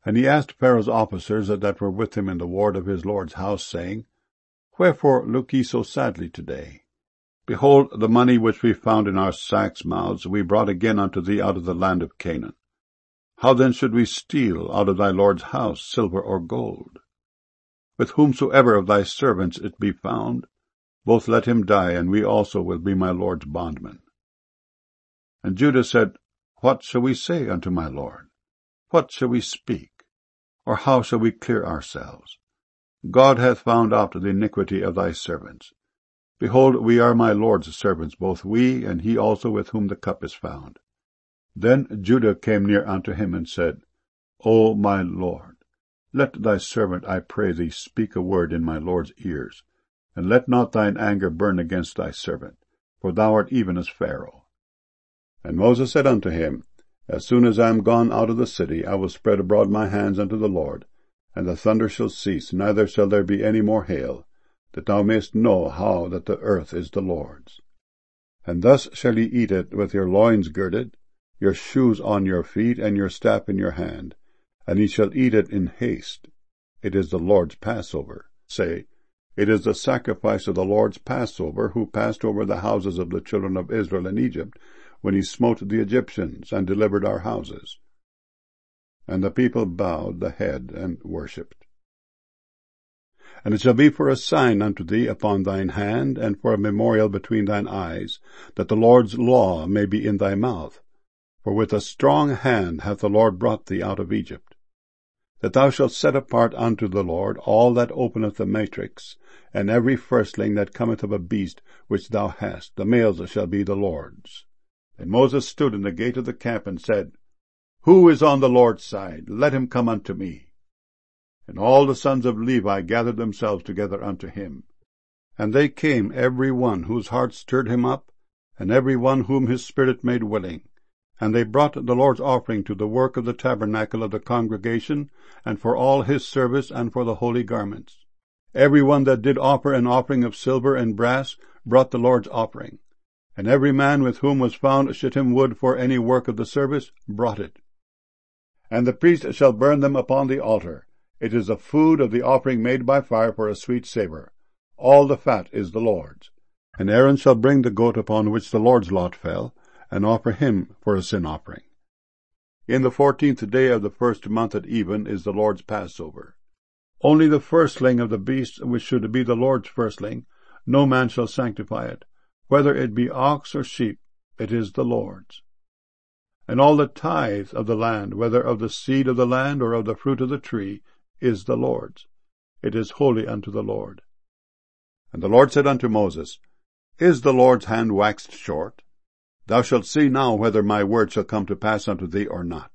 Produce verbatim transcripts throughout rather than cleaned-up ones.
And he asked Pharaoh's officers that were with him in the ward of his lord's house, saying, Wherefore look ye so sadly today? Behold, the money which we found in our sacks' mouths we brought again unto thee out of the land of Canaan. How then should we steal out of thy lord's house silver or gold? With whomsoever of thy servants it be found, both let him die, and we also will be my lord's bondmen. And Judah said, What shall we say unto my lord? What shall we speak? Or how shall we clear ourselves? God hath found out the iniquity of thy servants. Behold, we are my lord's servants, both we, and he also with whom the cup is found. Then Judah came near unto him, and said, O my lord, let thy servant, I pray thee, speak a word in my lord's ears, and let not thine anger burn against thy servant, for thou art even as Pharaoh. And Moses said unto him, As soon as I am gone out of the city, I will spread abroad my hands unto the Lord, and the thunder shall cease, neither shall there be any more hail, that thou mayest know how that the earth is the Lord's. And thus shall ye eat it with your loins girded, your shoes on your feet, and your staff in your hand, and ye shall eat it in haste. It is the Lord's Passover. Say, It is the sacrifice of the Lord's Passover, who passed over the houses of the children of Israel in Egypt, when he smote the Egyptians, and delivered our houses. And the people bowed the head and worshipped. And it shall be for a sign unto thee upon thine hand, and for a memorial between thine eyes, that the Lord's law may be in thy mouth. For with a strong hand hath the Lord brought thee out of Egypt. That thou shalt set apart unto the Lord all that openeth the matrix, and every firstling that cometh of a beast which thou hast, the males shall be the Lord's. And Moses stood in the gate of the camp, and said, Who is on the Lord's side? Let him come unto me. And all the sons of Levi gathered themselves together unto him. And they came, every one whose heart stirred him up, and every one whom his spirit made willing. And they brought the Lord's offering to the work of the tabernacle of the congregation, and for all his service, and for the holy garments. Every one that did offer an offering of silver and brass brought the Lord's offering. And every man with whom was found shittim wood for any work of the service brought it. And the priest shall burn them upon the altar. It is the food of the offering made by fire for a sweet savour. All the fat is the Lord's. And Aaron shall bring the goat upon which the Lord's lot fell, and offer him for a sin offering. In the fourteenth day of the first month at even is the Lord's Passover. Only the firstling of the beast, which should be the Lord's firstling, no man shall sanctify it. Whether it be ox or sheep, it is the Lord's. And all the tithe of the land, whether of the seed of the land or of the fruit of the tree, is the Lord's. It is holy unto the Lord. And the Lord said unto Moses, Is the Lord's hand waxed short? Thou shalt see now whether my word shall come to pass unto thee or not.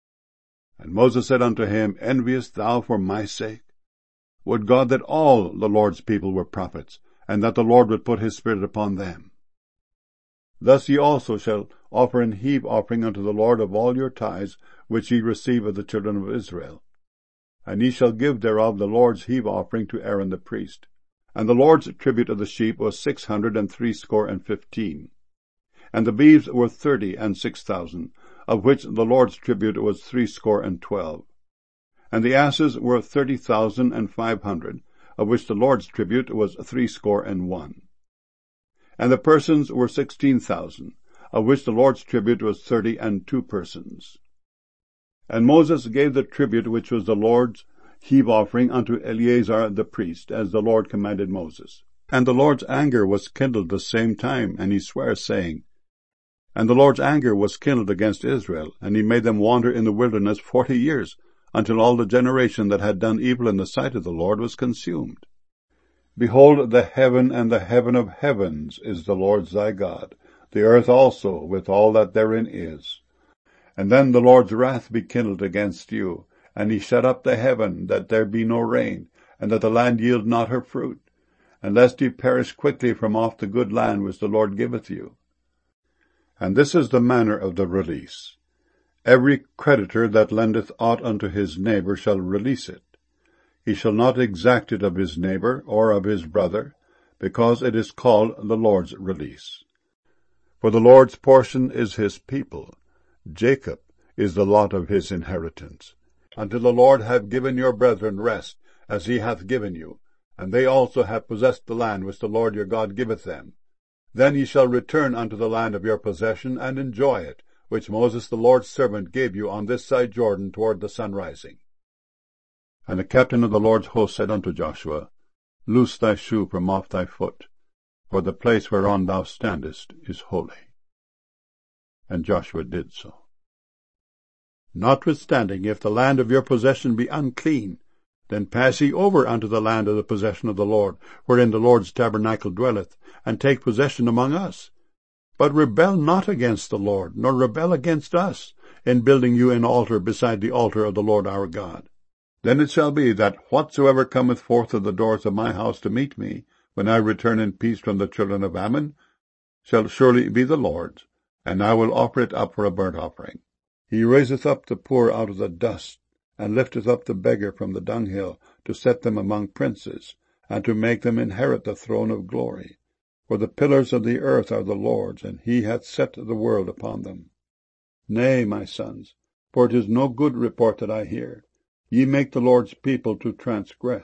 And Moses said unto him, Enviest thou for my sake? Would God that all the Lord's people were prophets, and that the Lord would put his Spirit upon them. Thus ye also shall offer an heave offering unto the Lord of all your tithes, which ye receive of the children of Israel. And ye shall give thereof the Lord's heave offering to Aaron the priest. And the Lord's tribute of the sheep was six hundred and threescore and fifteen. And the beeves were thirty and six thousand, of which the Lord's tribute was threescore and twelve. And the asses were thirty thousand and five hundred, of which the Lord's tribute was threescore and one. And the persons were sixteen thousand, of which the Lord's tribute was thirty and two persons. And Moses gave the tribute which was the Lord's heave offering unto Eleazar the priest, as the Lord commanded Moses. And the Lord's anger was kindled the same time, and he sware, saying, And the Lord's anger was kindled against Israel, and he made them wander in the wilderness forty years, until all the generation that had done evil in the sight of the Lord was consumed. Behold, the heaven and the heaven of heavens is the Lord's thy God, the earth also with all that therein is. And then the Lord's wrath be kindled against you, and he shut up the heaven, that there be no rain, and that the land yield not her fruit, and lest ye perish quickly from off the good land which the Lord giveth you. And this is the manner of the release. Every creditor that lendeth aught unto his neighbor shall release it. He shall not exact it of his neighbor or of his brother, because it is called the Lord's release. For the Lord's portion is his people. Jacob is the lot of his inheritance. until the Lord have given your brethren rest, as he hath given you, and they also have possessed the land which the Lord your God giveth them. Then ye shall return unto the land of your possession, and enjoy it, which Moses the Lord's servant gave you on this side Jordan toward the sun rising. And the captain of the Lord's host said unto Joshua, Loose thy shoe from off thy foot, for the place whereon thou standest is holy. And Joshua did so. Notwithstanding, if the land of your possession be unclean, then pass ye over unto the land of the possession of the Lord, wherein the Lord's tabernacle dwelleth, and take possession among us. But rebel not against the Lord, nor rebel against us, in building you an altar beside the altar of the Lord our God. Then it shall be that whatsoever cometh forth of the doors of my house to meet me, when I return in peace from the children of Ammon, shall surely be the Lord's, and I will offer it up for a burnt offering. He raiseth up the poor out of the dust, and lifteth up the beggar from the dunghill, to set them among princes, and to make them inherit the throne of glory. For the pillars of the earth are the Lord's, and he hath set the world upon them. Nay, my sons, for it is no good report that I hear. Ye make the Lord's people to transgress.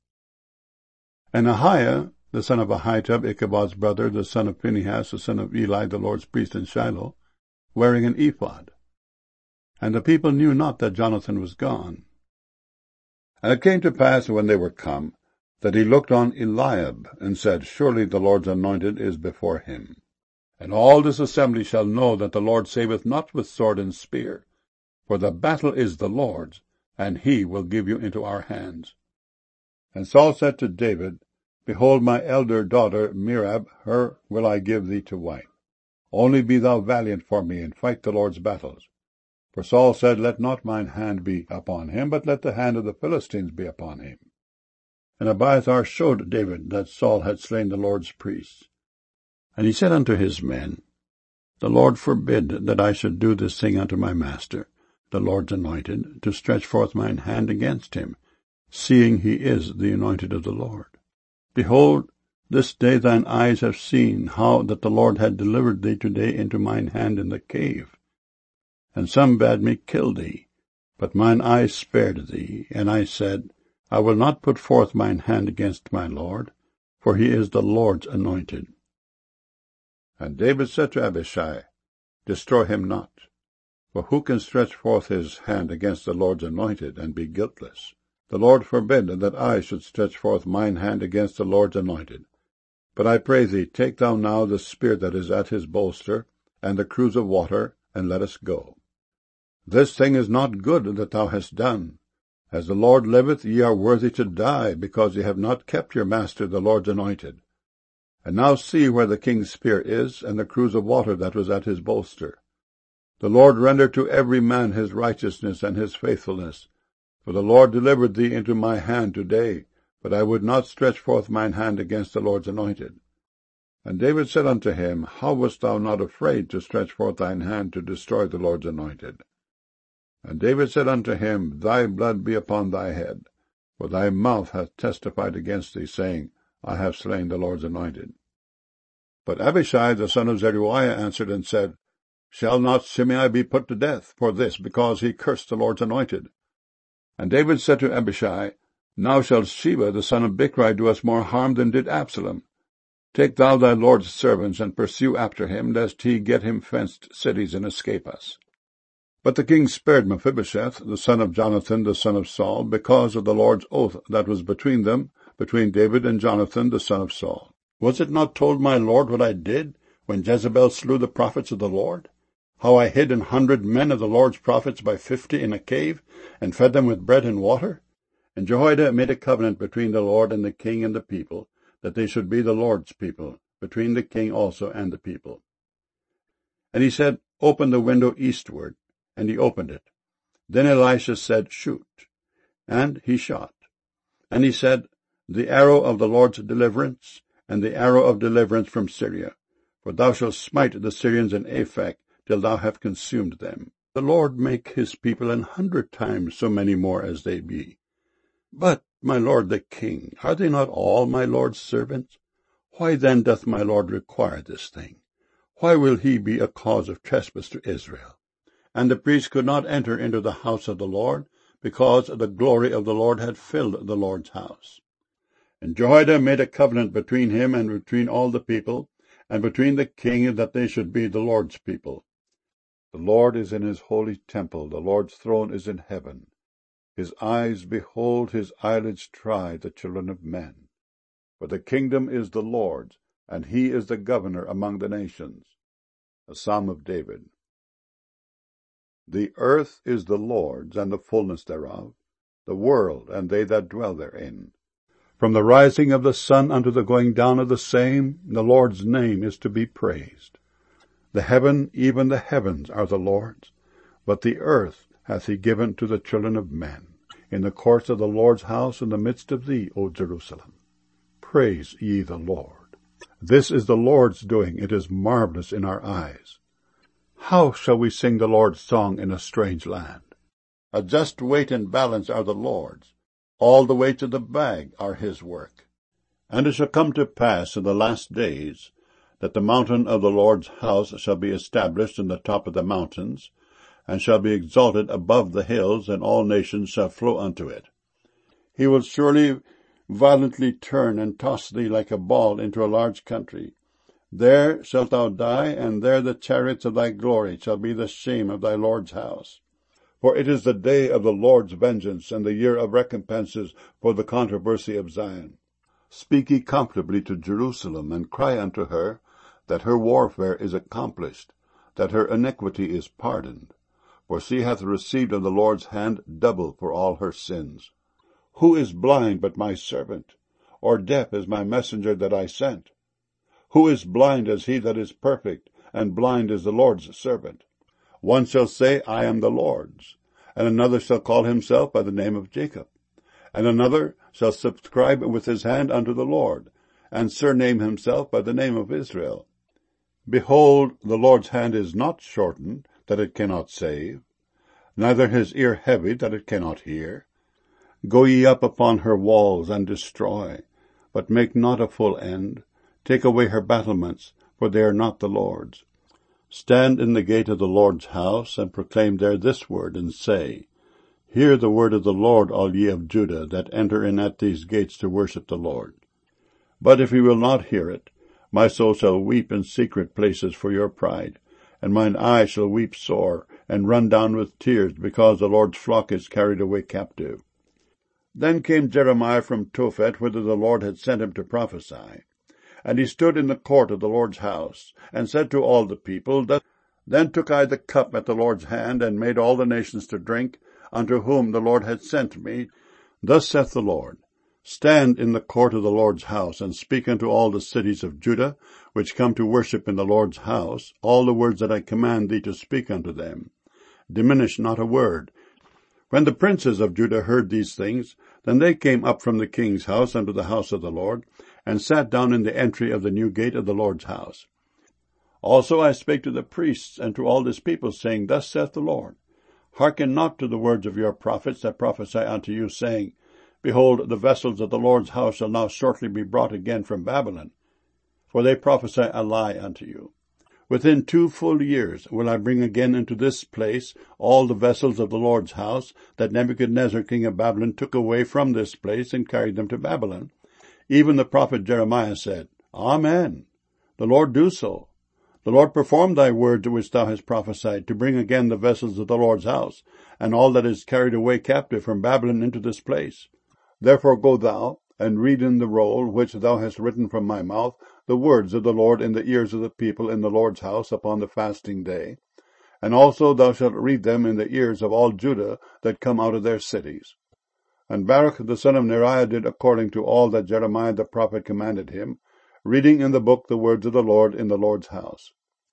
And Ahiah, the son of Ahitub, Ichabod's brother, the son of Phinehas, the son of Eli, the Lord's priest in Shiloh, wearing an ephod. And the people knew not that Jonathan was gone. And it came to pass, when they were come, that he looked on Eliab, and said, Surely the Lord's anointed is before him. And all this assembly shall know that the Lord saveth not with sword and spear, for the battle is the Lord's, and he will give you into our hands. And Saul said to David, Behold, my elder daughter Merab, her will I give thee to wife. Only be thou valiant for me, and fight the Lord's battles. For Saul said, Let not mine hand be upon him, but let the hand of the Philistines be upon him. And Abiathar showed David that Saul had slain the Lord's priests. And he said unto his men, The Lord forbid that I should do this thing unto my master, the Lord's anointed, to stretch forth mine hand against him, seeing he is the anointed of the Lord. Behold, this day thine eyes have seen how that the Lord had delivered thee today into mine hand in the cave. And some bade me kill thee, but mine eyes spared thee, and I said, I will not put forth mine hand against my Lord, for he is the Lord's anointed. And David said to Abishai, Destroy him not, for who can stretch forth his hand against the Lord's anointed, and be guiltless? The Lord forbid that I should stretch forth mine hand against the Lord's anointed. But I pray thee, take thou now the spear that is at his bolster, and the cruse of water, and let us go. This thing is not good that thou hast done. As the Lord liveth, ye are worthy to die, because ye have not kept your master the Lord's anointed. And now see where the king's spear is, and the cruse of water that was at his bolster. The Lord render to every man his righteousness and his faithfulness. For the Lord delivered thee into my hand today, but I would not stretch forth mine hand against the Lord's anointed. And David said unto him, How wast thou not afraid to stretch forth thine hand to destroy the Lord's anointed? And David said unto him, Thy blood be upon thy head, for thy mouth hath testified against thee, saying, I have slain the Lord's anointed. But Abishai the son of Zeruiah answered and said, Shall not Shimei be put to death for this, because he cursed the Lord's anointed? And David said to Abishai, Now shall Sheba the son of Bichri do us more harm than did Absalom. Take thou thy Lord's servants, and pursue after him, lest he get him fenced cities, and escape us. But the king spared Mephibosheth, the son of Jonathan the son of Saul, because of the Lord's oath that was between them, between David and Jonathan the son of Saul. Was it not told my Lord what I did, when Jezebel slew the prophets of the Lord? How I hid an hundred men of the Lord's prophets by fifty in a cave, and fed them with bread and water? And Jehoiada made a covenant between the Lord and the king and the people, that they should be the Lord's people, between the king also and the people. And he said, Open the window eastward. And he opened it. Then Elisha said, Shoot. And he shot. And he said, The arrow of the Lord's deliverance, and the arrow of deliverance from Syria. For thou shalt smite the Syrians in Aphek, till thou have consumed them. The Lord make his people an hundred times so many more as they be. But, my lord the king, are they not all my lord's servants? Why then doth my lord require this thing? Why will he be a cause of trespass to Israel? And the priest could not enter into the house of the Lord, because the glory of the Lord had filled the Lord's house. And Jehoiada made a covenant between him and between all the people, and between the king, that they should be the Lord's people. The Lord is in his holy temple, the Lord's throne is in heaven. His eyes behold, his eyelids try the children of men. For the kingdom is the Lord's, and he is the governor among the nations. A Psalm of David. The earth is the Lord's, and the fullness thereof, the world, and they that dwell therein. From the rising of the sun unto the going down of the same, the Lord's name is to be praised. The heaven, even the heavens, are the Lord's, but the earth hath he given to the children of men. In the courts of the Lord's house, in the midst of thee, O Jerusalem. Praise ye the Lord. This is the Lord's doing, it is marvelous in our eyes. How shall we sing the Lord's song in a strange land? A just weight and balance are the Lord's. All the weights of the bag are his work. And it shall come to pass in the last days, that the mountain of the Lord's house shall be established in the top of the mountains, and shall be exalted above the hills, and all nations shall flow unto it. He will surely violently turn and toss thee like a ball into a large country. There shalt thou die, and there the chariots of thy glory shall be the shame of thy Lord's house. For it is the day of the Lord's vengeance, and the year of recompenses for the controversy of Zion. Speak ye comfortably to Jerusalem, and cry unto her, that her warfare is accomplished, that her iniquity is pardoned. For she hath received of the Lord's hand double for all her sins. Who is blind but my servant? Or deaf as my messenger that I sent? Who is blind as he that is perfect, and blind as the Lord's servant? One shall say, I am the Lord's, and another shall call himself by the name of Jacob, and another shall subscribe with his hand unto the Lord, and surname himself by the name of Israel. Behold, the Lord's hand is not shortened, that it cannot save, neither his ear heavy, that it cannot hear. Go ye up upon her walls, and destroy, but make not a full end. Take away her battlements, for they are not the Lord's. Stand in the gate of the Lord's house, and proclaim there this word, and say, Hear the word of the Lord, all ye of Judah, that enter in at these gates to worship the Lord. But if ye will not hear it, my soul shall weep in secret places for your pride, and mine eye shall weep sore, and run down with tears, because the Lord's flock is carried away captive. Then came Jeremiah from Tophet, whither the Lord had sent him to prophesy. And he stood in the court of the Lord's house, and said to all the people, Then took I the cup at the Lord's hand, and made all the nations to drink, unto whom the Lord had sent me. Thus saith the Lord, Stand in the court of the Lord's house, and speak unto all the cities of Judah, which come to worship in the Lord's house, all the words that I command thee to speak unto them. Diminish not a word. When the princes of Judah heard these things, then they came up from the king's house unto the house of the Lord, and sat down in the entry of the new gate of the Lord's house. Also I spake to the priests and to all this people, saying, Thus saith the Lord, Hearken not to the words of your prophets that prophesy unto you, saying, Behold, the vessels of the Lord's house shall now shortly be brought again from Babylon. For they prophesy a lie unto you. Within two full years will I bring again into this place all the vessels of the Lord's house that Nebuchadnezzar king of Babylon took away from this place and carried them to Babylon. Even the prophet Jeremiah said, Amen. The Lord do so. The Lord perform thy word which thou hast prophesied, to bring again the vessels of the Lord's house, and all that is carried away captive from Babylon into this place. Therefore go thou, and read in the roll which thou hast written from my mouth, the words of the Lord in the ears of the people in the Lord's house upon the fasting day. And also thou shalt read them in the ears of all Judah that come out of their cities. And Baruch the son of Neriah did according to all that Jeremiah the prophet commanded him, reading in the book the words of the Lord in the Lord's house.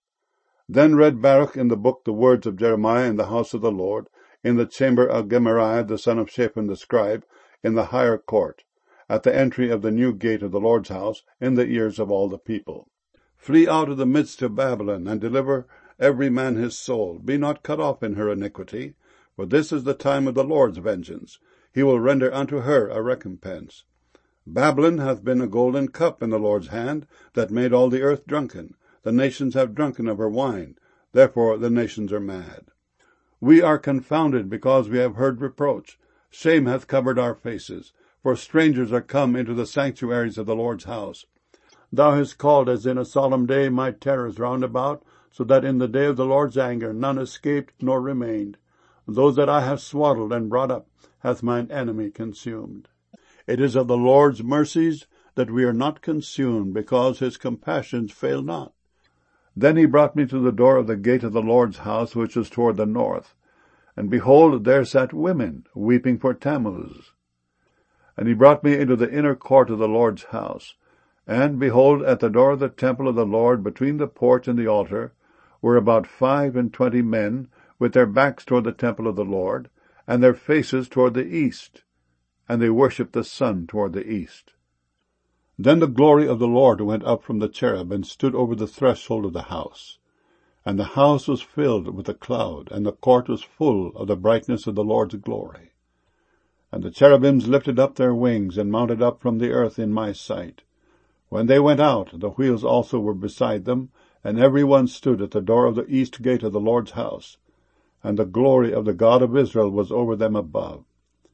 Then read Baruch in the book the words of Jeremiah in the house of the Lord, in the chamber of Gemariah the son of Shaphan the scribe, in the higher court, at the entry of the new gate of the Lord's house, in the ears of all the people. Flee out of the midst of Babylon, and deliver every man his soul. Be not cut off in her iniquity, for this is the time of the Lord's vengeance. He will render unto her a recompense. Babylon hath been a golden cup in the Lord's hand, that made all the earth drunken. The nations have drunken of her wine, therefore the nations are mad. We are confounded because we have heard reproach. Shame hath covered our faces, for strangers are come into the sanctuaries of the Lord's house. Thou hast called as in a solemn day my terrors round about, so that in the day of the Lord's anger none escaped nor remained. Those that I have swaddled and brought up hath mine enemy consumed. It is of the Lord's mercies that we are not consumed, because his compassions fail not. Then he brought me to the door of the gate of the Lord's house, which was toward the north. And behold, there sat women, weeping for Tammuz. And he brought me into the inner court of the Lord's house. And behold, at the door of the temple of the Lord, between the porch and the altar, were about five and twenty men, with their backs toward the temple of the Lord, and their faces toward the east. And they worshipped the sun toward the east. Then the glory of the Lord went up from the cherub, and stood over the threshold of the house. And the house was filled with a cloud, and the court was full of the brightness of the Lord's glory. And the cherubims lifted up their wings, and mounted up from the earth in my sight. When they went out, the wheels also were beside them, and every one stood at the door of the east gate of the Lord's house. And the glory of the God of Israel was over them above.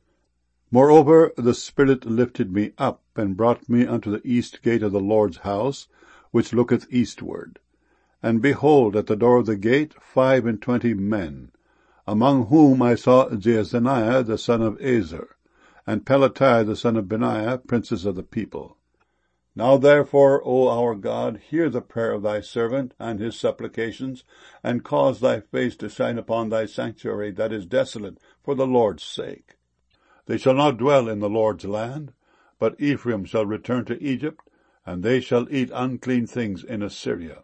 Moreover, the Spirit lifted me up, and brought me unto the east gate of the Lord's house, which looketh eastward. And behold, at the door of the gate five and twenty men, among whom I saw Jaazaniah the son of Azer, and Pelatiah the son of Benaiah, princes of the people. Now therefore, O our God, hear the prayer of thy servant and his supplications, and cause thy face to shine upon thy sanctuary that is desolate, for the Lord's sake. They shall not dwell in the Lord's land, but Ephraim shall return to Egypt, and they shall eat unclean things in Assyria.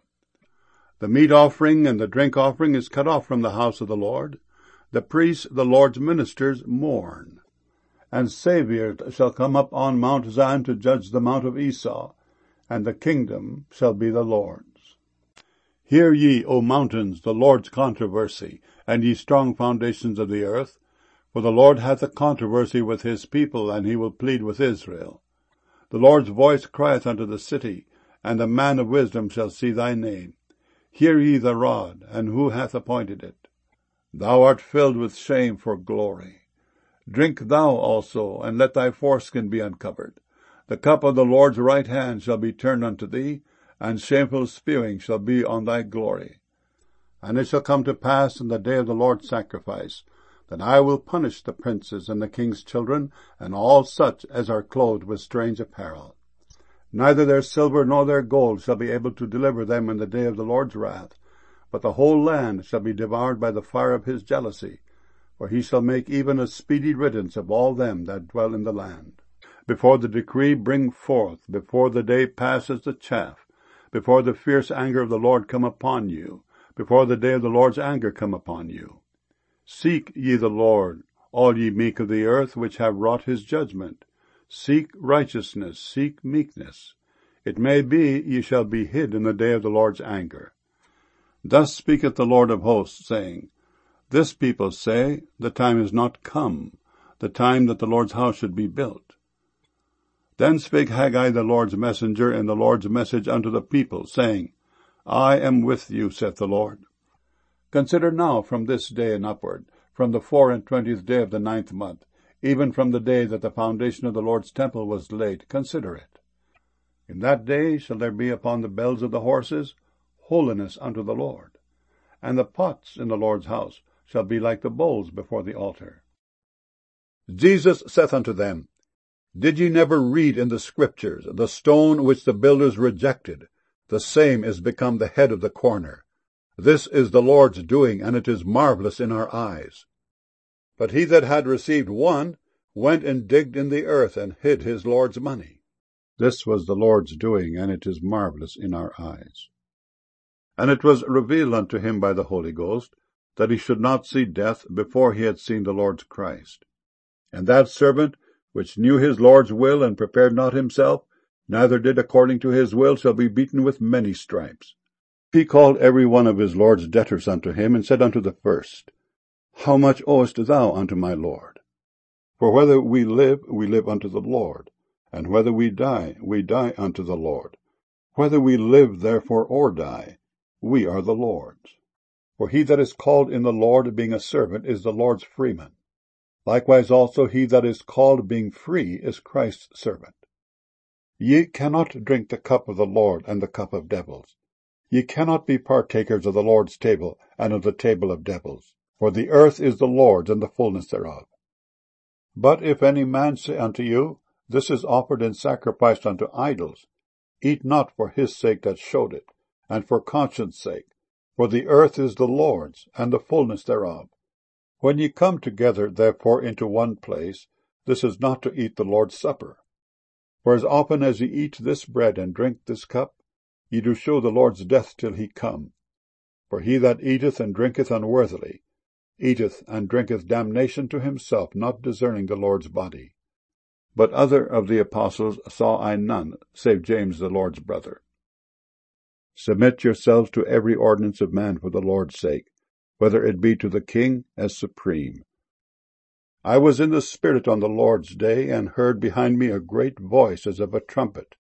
The meat offering and the drink offering is cut off from the house of the Lord. The priests, the Lord's ministers, mourn. And Savior shall come up on Mount Zion to judge the mount of Esau, and the kingdom shall be the Lord's. Hear ye, O mountains, the Lord's controversy, and ye strong foundations of the earth. For the Lord hath a controversy with his people, and he will plead with Israel. The Lord's voice crieth unto the city, and the man of wisdom shall see thy name. Hear ye the rod, and who hath appointed it? Thou art filled with shame for glory. Drink thou also, and let thy foreskin be uncovered. The cup of the Lord's right hand shall be turned unto thee, and shameful spewing shall be on thy glory. And it shall come to pass in the day of the Lord's sacrifice, that I will punish the princes and the king's children, and all such as are clothed with strange apparel. Neither their silver nor their gold shall be able to deliver them in the day of the Lord's wrath, but the whole land shall be devoured by the fire of his jealousy, for he shall make even a speedy riddance of all them that dwell in the land. Before the decree bring forth, before the day passes the chaff, before the fierce anger of the Lord come upon you, before the day of the Lord's anger come upon you. Seek ye the Lord, all ye meek of the earth, which have wrought his judgment. Seek righteousness, seek meekness. It may be ye shall be hid in the day of the Lord's anger. Thus speaketh the Lord of hosts, saying, This people say, The time is not come, the time that the Lord's house should be built. Then spake Haggai the Lord's messenger in the Lord's message unto the people, saying, I am with you, saith the Lord. Consider now from this day and upward, from the four and twentieth day of the ninth month, even from the day that the foundation of the Lord's temple was laid, consider it. In that day shall there be upon the bells of the horses holiness unto the Lord, and the pots in the Lord's house shall be like the bowls before the altar. Jesus saith unto them, Did ye never read in the Scriptures, the stone which the builders rejected, the same is become the head of the corner? This is the Lord's doing, and it is marvelous in our eyes. But he that had received one went and digged in the earth, and hid his Lord's money. This was the Lord's doing, and it is marvelous in our eyes. And it was revealed unto him by the Holy Ghost, that he should not see death before he had seen the Lord's Christ. And that servant, which knew his Lord's will, and prepared not himself, neither did according to his will, shall be beaten with many stripes. He called every one of his Lord's debtors unto him, and said unto the first, How much owest thou unto my Lord? For whether we live, we live unto the Lord, and whether we die, we die unto the Lord. Whether we live therefore or die, we are the Lord's. For he that is called in the Lord being a servant is the Lord's freeman. Likewise also he that is called being free is Christ's servant. Ye cannot drink the cup of the Lord and the cup of devils. Ye cannot be partakers of the Lord's table and of the table of devils. For the earth is the Lord's and the fullness thereof. But if any man say unto you, This is offered in sacrifice unto idols, eat not for his sake that showed it, and for conscience sake. For the earth is the Lord's, and the fullness thereof. When ye come together therefore into one place, this is not to eat the Lord's supper. For as often as ye eat this bread and drink this cup, ye do show the Lord's death till he come. For he that eateth and drinketh unworthily, eateth and drinketh damnation to himself, not discerning the Lord's body. But other of the apostles saw I none, save James the Lord's brother. Submit yourselves to every ordinance of man for the Lord's sake, whether it be to the king as supreme. I was in the Spirit on the Lord's day, and heard behind me a great voice as of a trumpet,